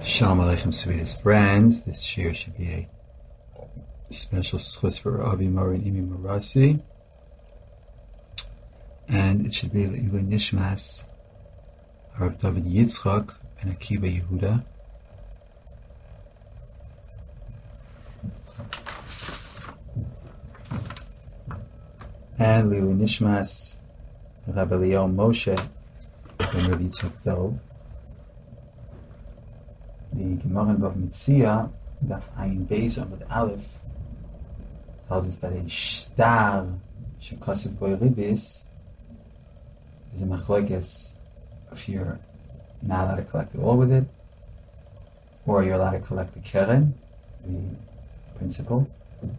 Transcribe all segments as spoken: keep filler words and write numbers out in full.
Shalom Aleichem, sweetest friends. This shir should be a special schus for Avi Mori and Imi Marasi. And it should be Ilui Nishmas, Rav David Yitzchak and Akiva Yehuda. And Ilui Nishmas, Rav Eliyahu Moshe and Rav Yitzchak Dov. The Gemara in Bava Metzia, Daf Ayin Beis Amud Aleph, tells us that a star shekasiv boi ribis is a machlokes if you're not allowed to collect it all with it, or you're allowed to collect the keren, the principal.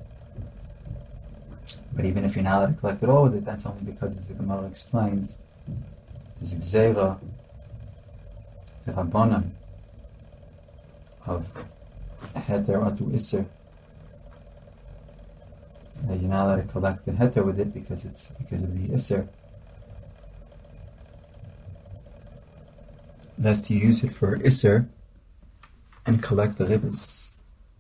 But even if you're not allowed to collect it all with it, that's only because, as the Gemara explains, there's a gzeira, the rabbanon, of heter atu iser, that you're not allowed to collect the heter with it because it's because of the iser. Lest you use it for iser and collect the ribbis.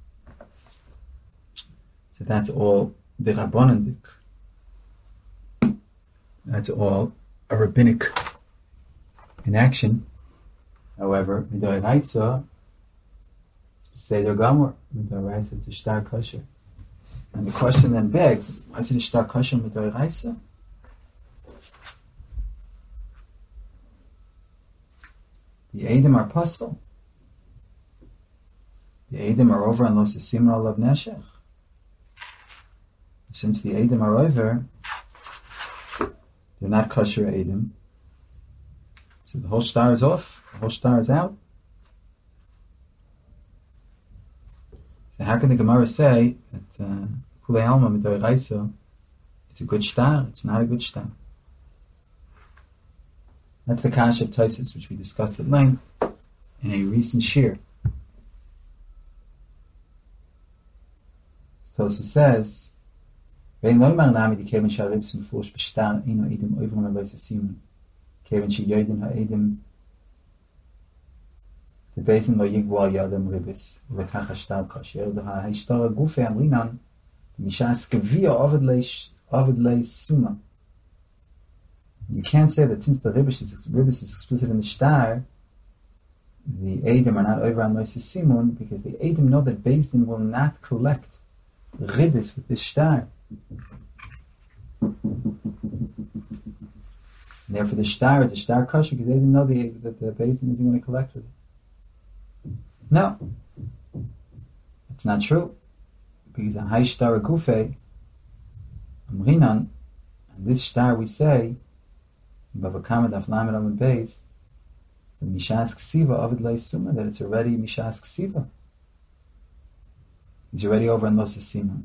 So that's all the rabbanon dik. That's all a rabbinic in action. However, midoraisa, Seder Gamor, Midoraisa, it's a shtar kosher. And the question then begs, why is it a shtar kosher Midoraisa? The Eidim are puzzle. The Eidim are over on Los Simra of Neshech. Since the Eidim are over, they're not kosher Eidim. So the whole shtar is off, the whole shtar is out. So how can the Gemara say that Kulei Alma Midoraisa, it's a good shtar, it's not a good shtar? That's the Kasha of Tosfos, which we discussed at length in a recent shir. Tosfos says, Vein loymar nami di kevin shalibs mfush b'shtar ino edim oivron alois asimun kevin shi yoidin ha'edim the basin lo yigwa yadam ribis lekach hashtar kasher the hashtar gufe amrinan mishas kavia ovid leish ovid leish suma. You can't say that since the ribis is ribis is explicit in the shtar, the edim are not over on lois simun, because the edim know that basin will not collect ribis with this shtar. And therefore the shtar is a shtar kosher because they didn't know the, that the basin isn't going to collect with it. No, it's not true, because a high shtar gufe amrinan, and this shtar we say in Bava Kama Daf Lamed Amud Beis, the mishas ksiva avid leisuma, that it's already mishas ksiva. He's already over in Los Simon.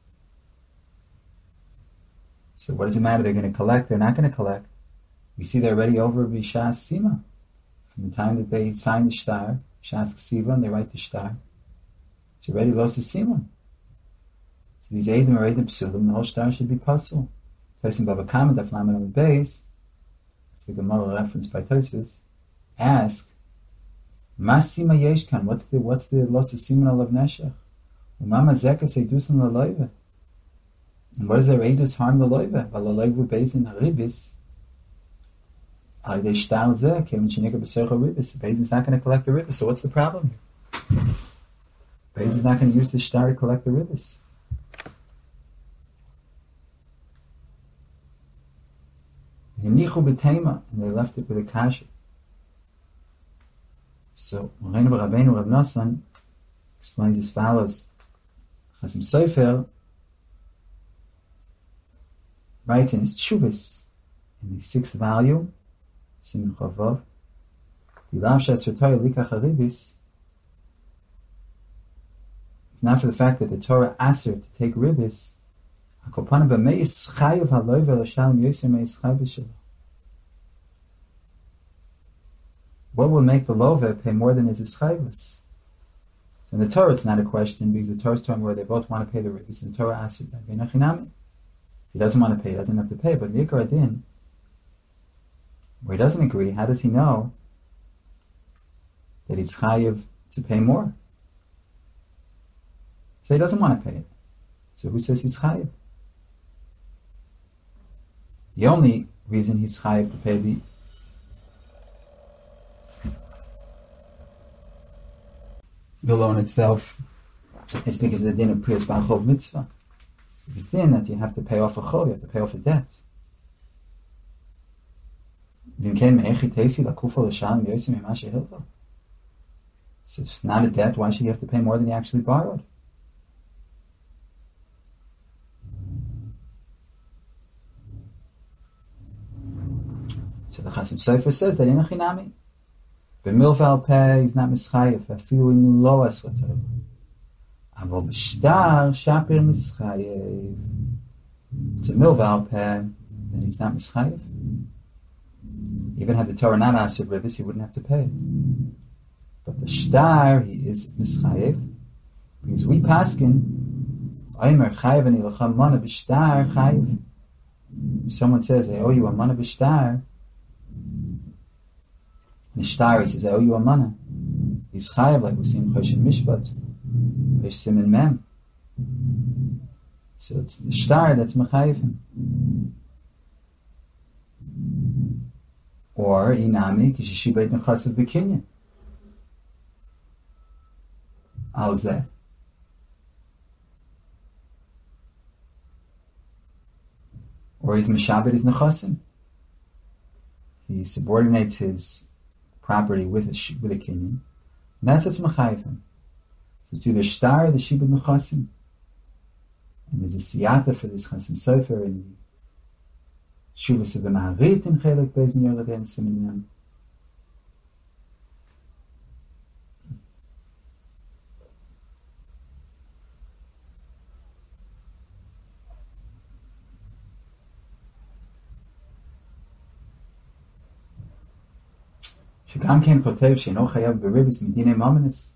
So what does it matter? They're going to collect, they're not going to collect. We see they're already over mishas sima from the time that they sign the shtar. Shas Ksiva, and they write the shtar. It's already Los Simon. So these Eidim are Eidim Psulim, the whole shtar should be puzzle. Placing Bava Kama Daf Lamed Amud Beis, it's the Gemara reference by Tosfos, ask, Masima Yeshkan, what's the what's the Los Simon of Neshech? Umama Zeka Seidusan Laloive. And what does their Eidus harm the Loive? Valaloive Bezin Haribis. The Beis is not going to collect the ribis, so what's the problem here? Beis is not going to use the shtar to collect the ribis. And they left it with a kasha. So Moreinu Rabbeinu Rav Nosson explains as follows. Chasim Sofer writes in his Tshuvos, in the sixth volume, Simin Chavav, Bilam Shasratoy Likach Haribis, not for the fact that the Torah asked her to take ribis, Hakopanim b'meis chayav haloi v'lashalom yoser meis chayav b'shalom. What will make the love pay more than his chayvus? In the Torah, it's not a question, because the Torah is talking where they both want to pay the ribis, and the Torah asks her that. He doesn't want to pay, he doesn't have to pay, but the Yikar Adin, where he doesn't agree, how does he know that he's chayiv to pay more. So he doesn't want to pay it. So who says he's chayiv? The only reason he's chayiv to pay the the loan itself is because of the din of priyas b'achov mitzvah. The din that you have to pay off a chov, you have to pay off a debt. So it's not a debt, why should you have to pay more than you actually borrowed? So the Chasam Sofer says that in a chinami, b'milval peh is not mischayev, afilu in lo esratov. Avol b'shtar shapir mischayev. It's a milval peh, then he's not mischayev. Even had the Torah not asked for ribis, he wouldn't have to pay. But the shtar, he is mischayev, because we paskin, Omer chayev ani lecha mana b'shtar chayev. If someone says, I owe you a mana b'shtar, the shtar, he says, I owe you a mana. He's chayev, like we see in Choshen Mishpat, Chosh Siman Mem. So it's the shtar that's mechayev him. Or inami kishishibet nechasav b'kinyan. Al zeh. Or he's meshabed his nechasim. He subordinates his property with a with a kinyan, and that's what's mechayev him. So it's either shtar or the shibud nechasim. And there's a siyata for this Chasam Sofer and Shuvas of the Maharit in Chelek Beis Niyolad and Simeon. Shekam Ken Kotev Sheino Chayav Beribis Medine Mamanis,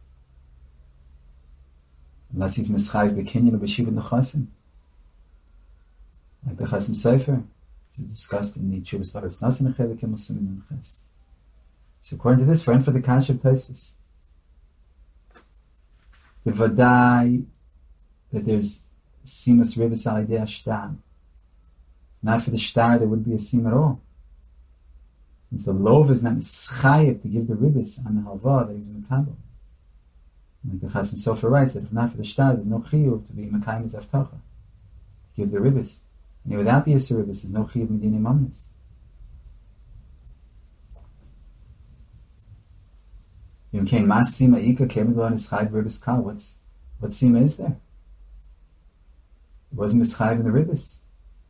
unless he's Mischayev Bekinyan or B'Shivud Nechasim, like the Chasam Sofer. It's discussed in the Chuvas Laris Nasan Chelek Simeon Ches. So according to this, friend for the Kash of Tosfos, the Vadai that there's Simas Ribis Al Idei Shtar. Not for the Shtar, there wouldn't be a Sim at all. Since the Lov is not Mischayev to give the Ribis on the Halva that he was Mekabel. Like the Chasam Sofer writes that if not for the Shtar, there's no Chiyuv to be Mekayim as Avtacha, to give the Ribis. And without the Yisur Ribis, there's no Chiyuv Medine Mamnis. You can Mas Sima Ika Kemedon is Chayv Ribis Kal. What's what Sima is there? It wasn't Mischayv in the Ribis.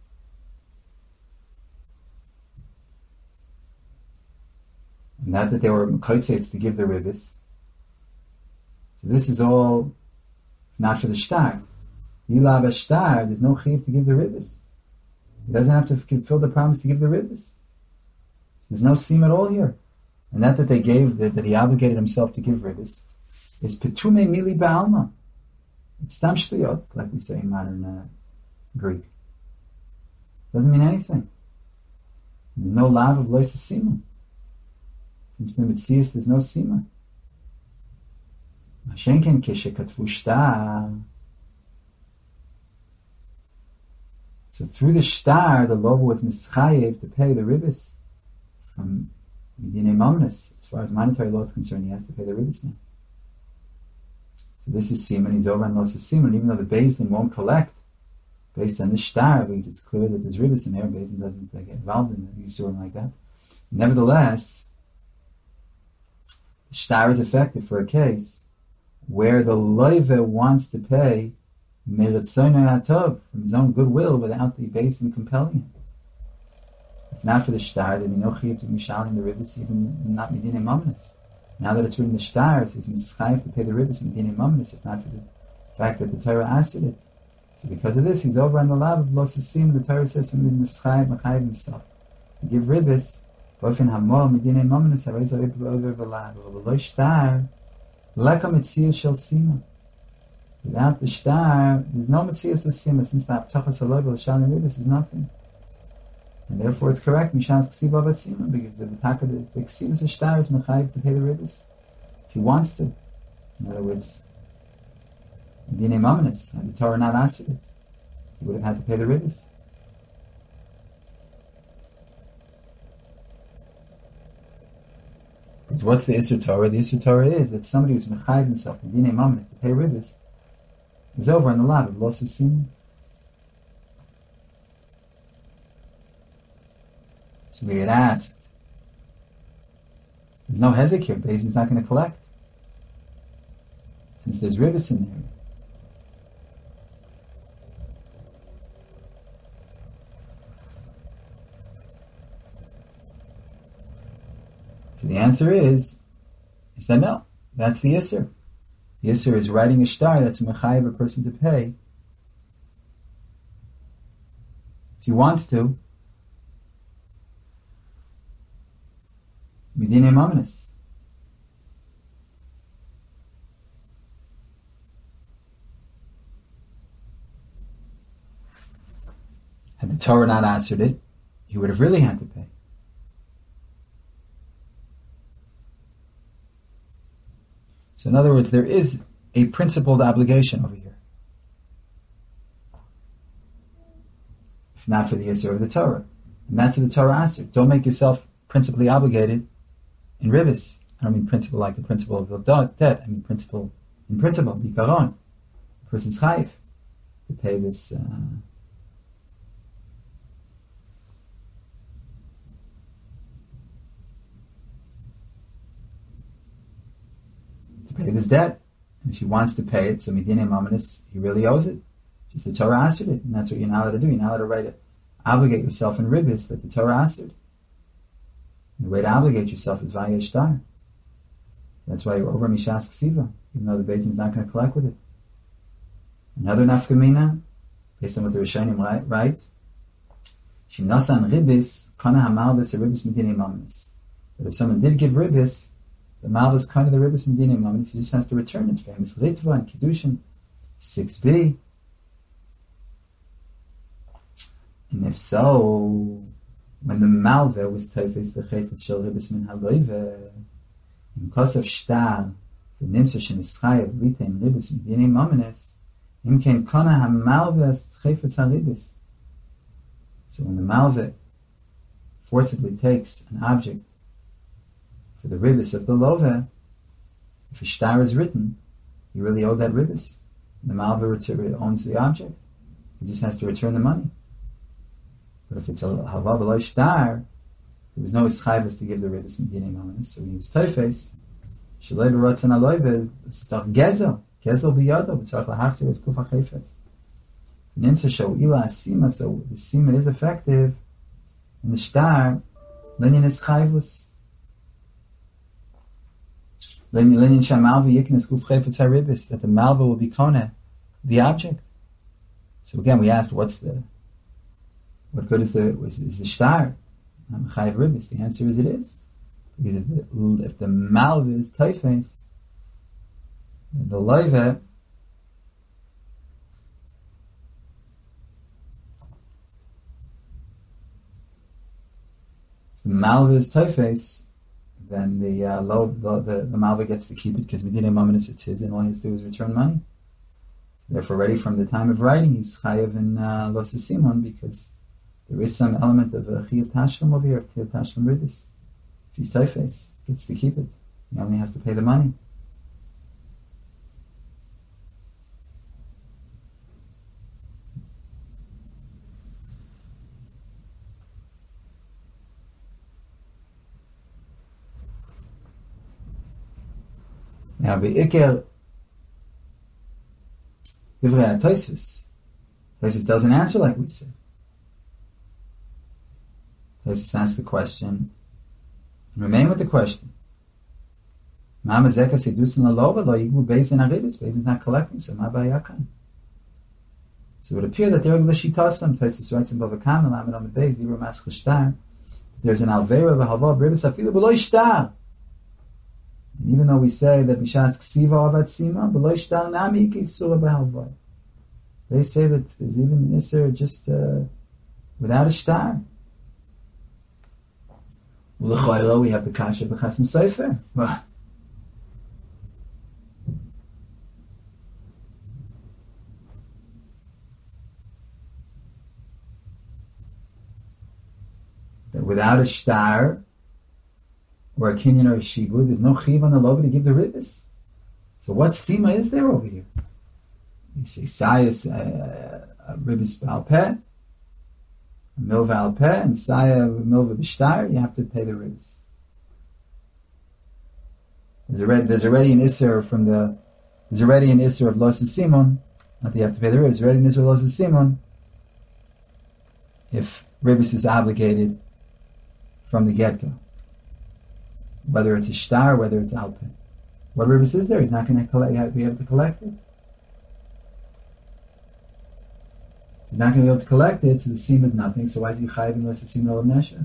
And not that they were Mekotzeitz to give the Ribis. So this is all not for the Shtar. Yilav Shtar, there's no Chiyuv to give the Ribis. He doesn't have to fulfill the promise to give the Ribis. There's no seam at all here. And not that they gave, that, that he obligated himself to give Ribis. It's Petume Mili Ba'alma. It's Stam Shtuyot, like we say in modern uh, Greek. Doesn't mean anything. There's no lav of Loisa Sima. Since Mimitzias, there's no Sima. Mashenken Kishe Katfu Shtar. So through the shtar, the Lova was mischayev to pay the ribis from Medine Mamnis. As far as monetary law is concerned, he has to pay the ribis now. So this is Siman, he's over on Los Siman, even though the Beis Din won't collect based on this shtar, because it's clear that there's ribis in there, Beis Din doesn't uh, get involved in these sort like that. Nevertheless, the shtar is effective for a case where the loiva wants to pay from his own goodwill without the Beis Din compelling him. If not for the shtar, there'd be no chiyuv to be mishalim the ribis, even not Medine Mamnis. Now that it's written in the shtar, so it's mischayev to pay the ribis in Medine Mamnis, if not for the fact that the Torah answered it. So because of this, he's over on the lav of Los Asim. The Torah says somebody mischayev, mechayev himself to give ribis. Bofen hamol Medine Mamnis harayza rib over v'lav v'lo shtar leka mitziyah shel sima. Without the shtar, there's no Metzias of Sima, since the Aptachas Haloi B'Lashan and Ribis is nothing. And therefore it's correct, Mishan's Ksiva Bat Sima, because the B'Taka, the Ksivas of shtar is Mechayiv to pay the Ribis, if he wants to. In other words, Dine Mamanis, had the Torah not asked it, he would have had to pay the ribbis. But what's the Isser Torah? The Isser Torah is that somebody who's mechayiv himself in Dine Mamanis to pay ribbis is over on the lav of loss of sin. So we had asked, there's no hezek here, Beis not going to collect. Since there's ribbis in there. So the answer is, is that no, that's the Isser. The Isser is writing a shtar that's a mechayiv a person to pay. If he wants to, Midine Mamanis. Had the Torah not answered it, he would have really had to pay. So in other words, there is a principled obligation over here. If not for the Yisr of the Torah. And that's the Torah answered. Don't make yourself principally obligated in ribbis. I don't mean principle like the principle of the debt. I mean principle in principle, bikaron. A person's chayiv to pay this... Uh, pay this debt. And if he wants to pay it, so Medina Mamanis, he really owes it. Just the Torah answered it, and that's what you're not allowed to do. You're not allowed to write it. Obligate yourself in ribbis that the Torah answered. And the way to obligate yourself is via shtar. That's why you're over Mishas Ksiva, even though the Beit Din's not going to collect with it. Another nafkamina, based on what the Rishonim write, write Shinasan ribbis, kana hamalvis ribbis Medina Mamanis. But if someone did give ribbis, the mal is kind of the ribbis medina moment. He just has to return it. Famous Ritva and Kiddushin, six b. And if so, when the malve was teifes the chayfet shel ribbis min haloive, in kosav shtar, the nimsa shenischayev litem ribbis medina momenes, im ken kana hamalve as chayfet haribis. So when the malve forcibly takes an object for the ribbis of the love, if a shtar is written, you really owe that ribbis. The malva owns the object. He just has to return the money. But if it's a hava b'lo shtar, there was no ischayvus to give the ribbis in beginning moments. So we use teifes. Shalei b'rotzen aloive, stuff gezel. Gezel b'yado, b'tzarech lahachtir is kufa chayfetz. Nimsa show ila asima, so the sima is effective. In the shtar, lenyan is chayvus. That the malva will be kone, the object. So again, we asked, what's the, what good is the is, is the shtar? Chayiv ribbis. The answer is it is. Because if the, if the malva is teifes, the loive, the malva is teifes, then the uh, low, the, the, the malva gets to keep it because Medina Mamanis it's his, and all he has to do is return money. Therefore, ready from the time of writing, he's chayav in uh, Los Simon because there is some element of a chiyuv tashlim over here, chiyuv tashlim ribbis. If he's teifes, he gets to keep it. He only has to pay the money. Now, the Iker Divrei HaTosfos, Tosfos doesn't answer like we said. Tosfos asks the question, and remain with the question. Ma'ama Zeka Sedusin Lalova Lo Yigbu Beis in Aridis. Beis is not collecting, so Ma Bayakan. So it would appear that there are Glashitosam. Tosfos writes in Bava Kamel, Amid on the Beis, Libra Mas Chashtar. There's an Alvera of a Halva Bribis Afilu Beloy Shtar. And even though we say that Mishas Ksiva Avat Sima, Beloy Shtar Nami Kisura Behalvai. They say that there's even an Isser just uh, without a shtar. L'choilo, we have the Kasha B'Chasm Sefer. without a shtar or a kinyan or a shibud, there's no chiv on the lover to give the ribbis. So what sima is there over here? You say sayas uh, ribbis b'al peh, milva al peh, and saya milva b'shtar. You have to pay the ribbis. There's already, there's already an isser from the there's already an isser of los and simon. Not that you have to pay the ribbis. There's already an isser of los and simon. If ribbis is obligated from the get-go, whether it's a shtar, whether it's alpin. What ribbis is there? He's not going to collect, be able to collect it. He's not going to be able to collect it, so the seam is nothing. So why is he chayiv unless the seam of neshech?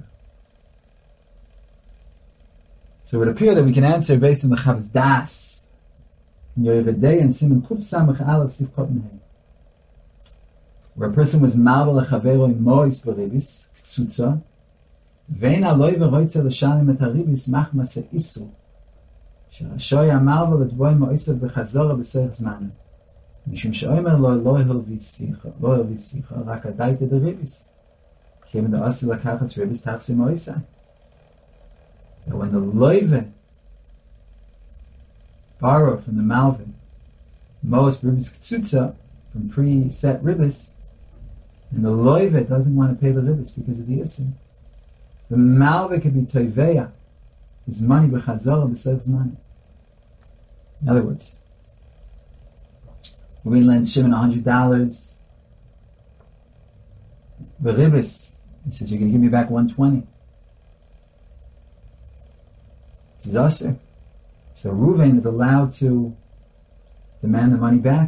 So it would appear that we can answer based on the Chav's Das, Yoyvedei and Simon Kuf Samach Aleph Sif Kopenhagen, where a person was malva lechavero in mois beribis ktsutza, vein aloy veroitze l'shalim et haribis machmas isu, sherashoy amalva letvoy moisav bechazora b'serich zmanim, mishum sheomer lo lo helvi sicha, lo helvi sicha, rak adayte de ribis, kim the asi lakachas ribis tachsi moisai. That when the loive borrow from the malvin mois beribis ktsutza from pre-set ribis, and the loive doesn't want to pay the ribis because of the issue, the malva could be toiveya, his money b'chazara b'serich zmanim. In other words, we lend Shimon a hundred dollars. The ribis, he says, you're going to give me back one twenty. This is usher. So Reuven is allowed to demand the money back.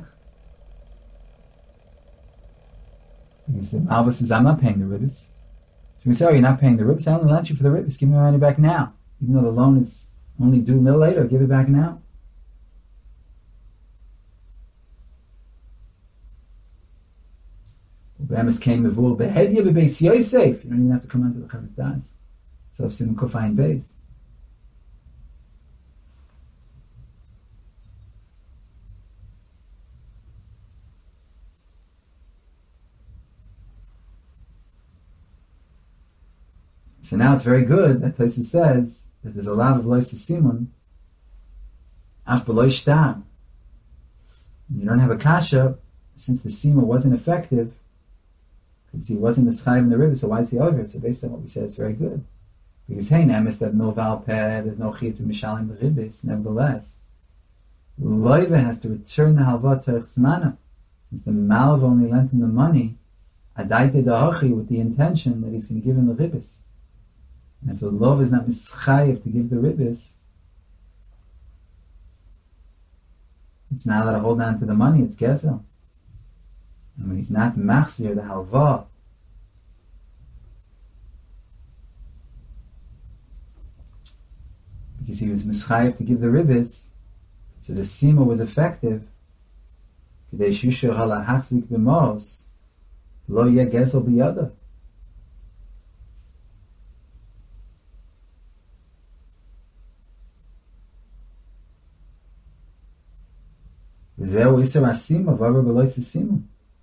Because the Malva says, I'm not paying the ribis. So we say, oh, you're not paying the ribis? I only lent you for the ribis. Give me my money back now. Even though the loan is only due a little later, give it back now. Be'emes came the vul behedya bebeis Yosef. You don't even have to come under the Chavos Das. So if Simon Kufayin Beis. So now it's very good that Tosfos says that there's a lot of lois to Simon af b'lo shtar. You don't have a kasha since the sima wasn't effective because he wasn't mischayiv in the river. So why is he over it? So based on what we said, it's very good because hey, nemes that milval peh, there's no chiyuv to mishalim the ribis. Nevertheless, loiva has to return the halva to zmana. Since the malva only lent him the money, adaite dahachi with the intention that he's going to give him the ribis. And if the love is not mischayiv to give the ribis, it's not allowed to hold on to the money, it's gezel. And when he's not machzir, the halva, because he was mischayiv to give the ribis, so the sima was effective. K'dei shushu hala hachzik b'mos, lo yeh gezel b'yada. V'zeu iser asima v'avar b'lo yisasimu.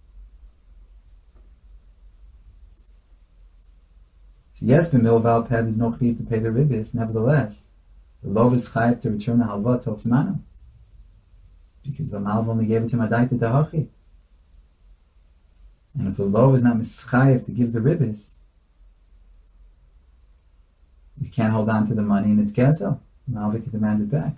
So yes, b'milval peh, there's no chiyuv to pay the ribis. Nevertheless, the lov is chayiv to return the halva to zmana, because the malva only gave it to Madai to Dahachi. And if the lov is not mischayiv to give the ribis, you can't hold on to the money and it's gezel. The malva can demand it back.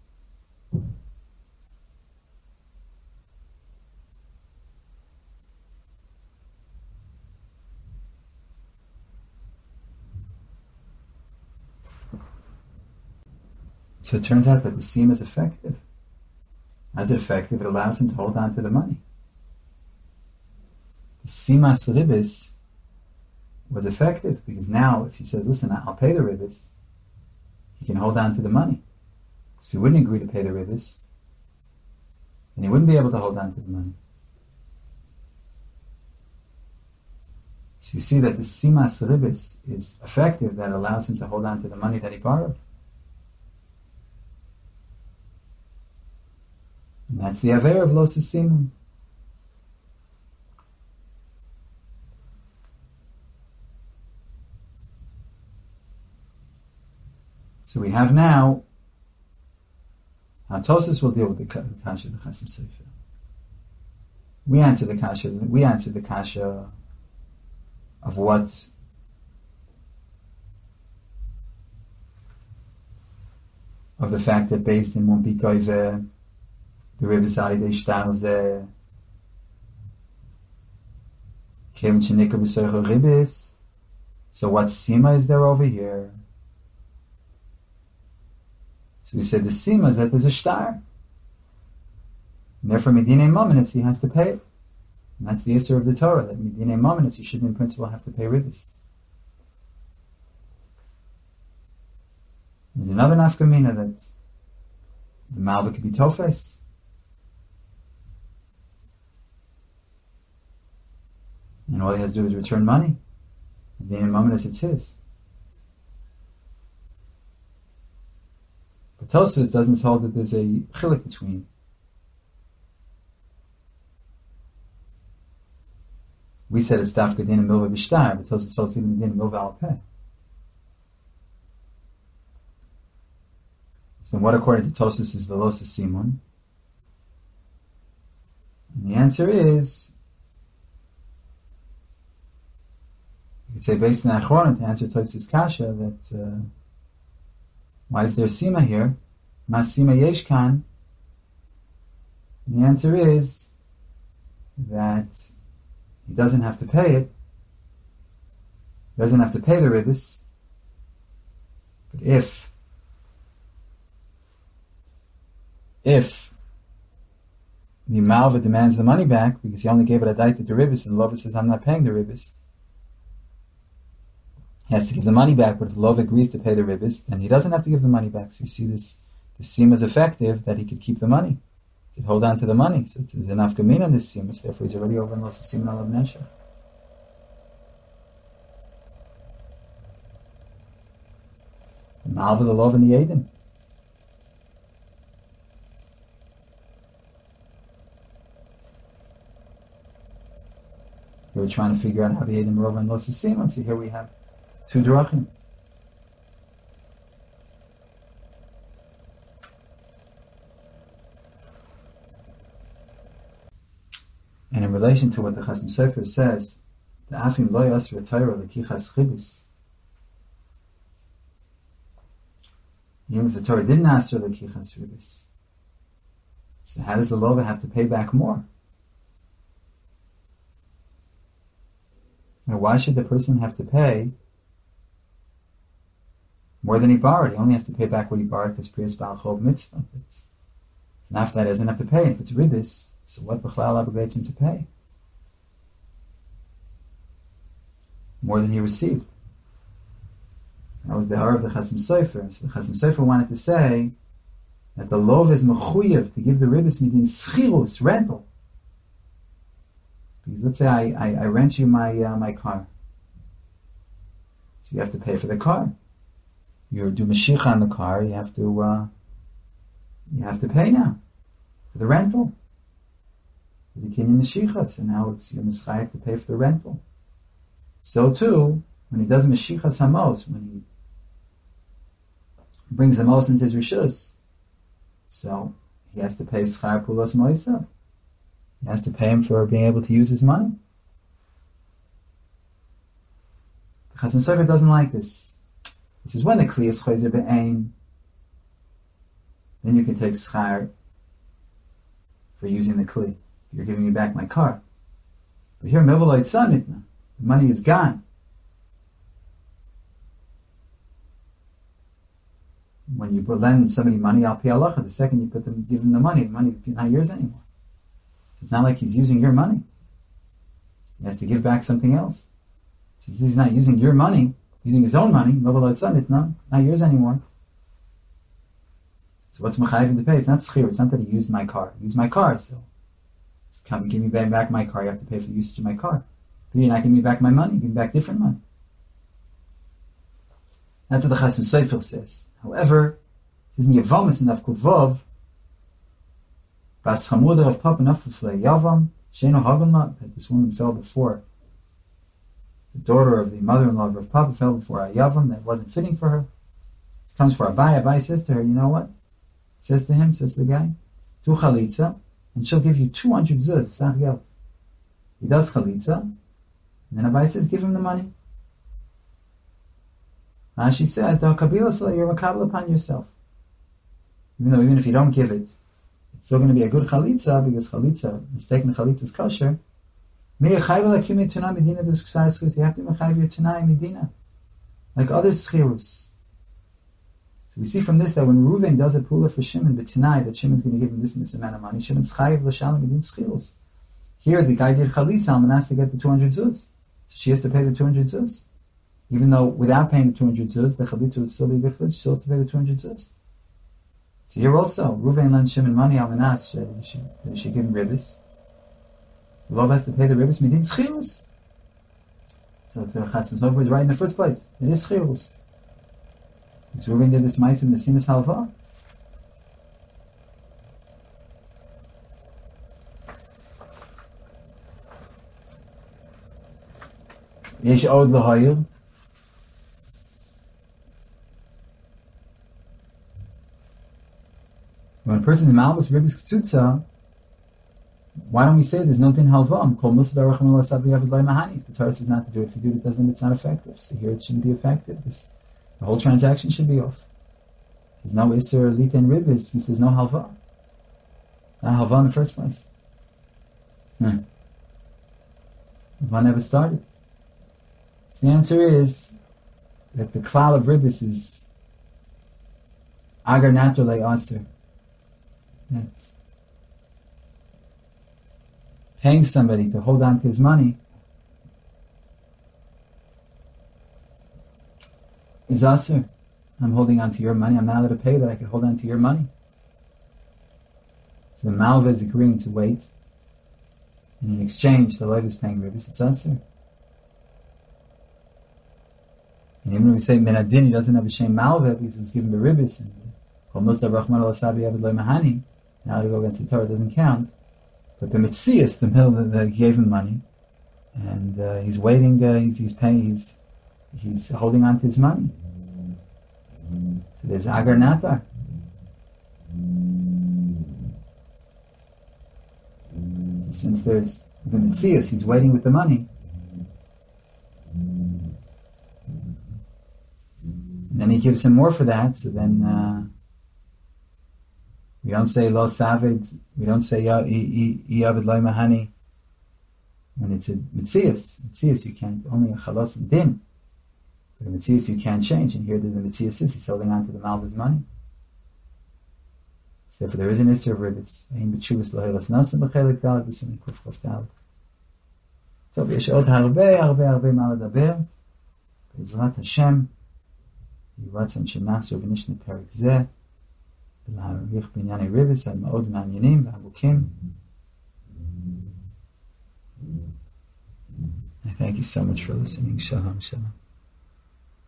So it turns out that the seam is effective. As it effective, it allows him to hold on to the money. The simas ribis was effective because now if he says, listen, I'll pay the ribis, he can hold on to the money. If he wouldn't agree to pay the ribis, then he wouldn't be able to hold on to the money. So you see that the simas ribis is effective, that allows him to hold on to the money that he borrowed. And that's the aver of Los Simon. So we have now, Tosis will deal with the kasha of the Chasam Sofer. We answer the kasha. We answer the kasha of what of the fact that based in one bikoive the riverside they shtarze came chinika b'soicha ribis. So what sima is there over here? So we said the sima is that there's a shtar. And therefore, Medine Mominus, he has to pay it. And that's the issur of the Torah, that Medine Mominus, you shouldn't in principle have to pay ribis. There's another nafkamina that the malva could be tofes. And all he has to do is return money. Medine Mominus, it's his. But Tosfos doesn't hold that there's a chilik between. We said it's dafka din and milva b'shtar, but Tosfos holds even din and milva al peh. So what according to Tosfos is the losa simun? And the answer is, you could say based on Achronim to answer Tosfos kasha that uh, why is there sima here? Mas sima yeshkan. The answer is that he doesn't have to pay it. He doesn't have to pay the ribis. But if if the malva demands the money back because he only gave it a dite to the ribis and the lover says I'm not paying the ribis, he has to give the money back, but if the Lov agrees to pay the ribis, then he doesn't have to give the money back. So you see this, the sima is effective that he could keep the money. He could hold on to the money. So it's enough gamin on this sima, so therefore he's already over in Los Sima Alav Nesha. The Malva, the Lov, and the Eden. We were trying to figure out how the Eden were over in Los Sima, so here we have two drachim. And in relation to what the Chasam Sofer says, the afim lo yasra Torah lekichas chibus. Even if the Torah didn't ask for lekichas chibus, so how does the lova have to pay back more? Now, why should the person have to pay more than he borrowed? He only has to pay back what he borrowed because priyas ba'al chov mitzvah. And after that, he doesn't have to pay. And if it's ribis, so what b'chlal obligates him to pay? More than he received. That was the horror of the Chasam Sofer. So the Chasam Sofer wanted to say that the lov is mechuyev to give the ribis midin schirus, rental. Because let's say I, I, I rent you my uh, my car. So you have to pay for the car. You do mashiach on the car, you have to uh, you have to pay now for the rental. For the kinyan mashiach, so now it's your mischayef to pay for the rental. So too, when he does mashiachas hamos, when he brings the most into his rishus, so he has to pay schar pulos moisav. He has to pay him for being able to use his money. The Chasam Sofer doesn't like this. He says, when the kli is chayzer be'ein, then you can take schar for using the kli. You're giving me back my car. But here, mevoloi tzanitna, the money is gone. When you lend somebody money, al pi halacha, the second you put them, give them the money, the money is not yours anymore. It's not like he's using your money. He has to give back something else. So he's not using your money, using his own money. It's not, not yours anymore. So what's mechayiv to pay? It's not schir. It's not that he used my car. He used my car, so it's come give me back my car. You have to pay for the usage of my car. But you're not giving me back my money. Give me back different money. That's what the Chasam Sofer says. However, it says in Yavamas and Avkuvov, Bas Chamuda of Papa Nafufle Yavam, Sheno Haganla, that this woman fell before the daughter of the mother-in-law of Papa fell before a Yavam that wasn't fitting for her. Comes for Abai. Abai says to her, you know what? Says to him, says to the guy, do chalitza, and she'll give you two hundred zuz, sach geld. He does chalitza, and then Abai says, give him the money. And she says, the kabila sala, you're makabel upon yourself. Even though, even if you don't give it, it's still going to be a good chalitza, because chalitza, mistaken chalitza is kosher. You have to be mechayiv your tanai medina, like other schirus. So we see from this that when Reuven does a pula for Shimon, but tonight that Shimon's going to give him this and this amount of money, Shimon's chayiv l'shalom medin schirus. Here, the guy did chalitza, Alman has to get the two hundred zuz. So she has to pay the two hundred zuz. Even though without paying the two hundred zuz, the chalitza would still be good, she still has to pay the two hundred zuz. So here also, Reuven lends Shimon money, Alman has to she, she give him ribbis. The Lord has to pay the ribbis medin schirus. So the Chatzim Sofer is right in the first place. It is schirus. So Reuven did this mice in the sinas halva. Yesh od lahayir. When a person is malbus ribbis k'tzutza, why don't we say there's no din halvam? Kol musad aracham elasab yavid loy mahani. If the Torah says not to do it, if you do it, it doesn't, it's not effective. So here it shouldn't be effective. This, the whole transaction should be off. There's no isser lita and ribbis since there's no halva. Not halva in the first place. Hmm. Halva never started. So the answer is that the klal of ribbis is agar nato lei aser. That's paying somebody to hold on to his money is aser. I'm holding on to your money. I'm not allowed to pay that. I can hold on to your money. So the malva is agreeing to wait, and in exchange, the loiv is paying ribbis. It's aser. And even when we say menadin, he doesn't have a shame malva because he was given the ribbis, and almost a rahman al asabi avid loy mahani. Now to go against the Torah doesn't count. But the Metzias, the mill that gave him money, and uh, he's waiting, uh, he's, he's paying, he's he's holding on to his money. So there's Agar Natar. So since there's the Metzias, he's waiting with the money. And then he gives him more for that, so then uh, we don't say lo savid, we don't say ya yavid loy mahani. When it's a mitzias, mitzias you can't, only a chalos and din. But a mitzias you can't change, and here the mitzias is, he's holding on to the malva's money. So therefore there is an issue of ribbits. Ein b'tshuvas lo helas nasim b'chelik dalad b'sim kuf kuf dalad. Tov, yesh od harbe, harbe, harbe ma ledaber. B'ezrat Hashem, yivatzan shenaxer v'nishna perik zeh. להעריך בענייני ריבס, על מאוד מעניינים ועמוקים. I thank you so much for listening. Shalom, shalom.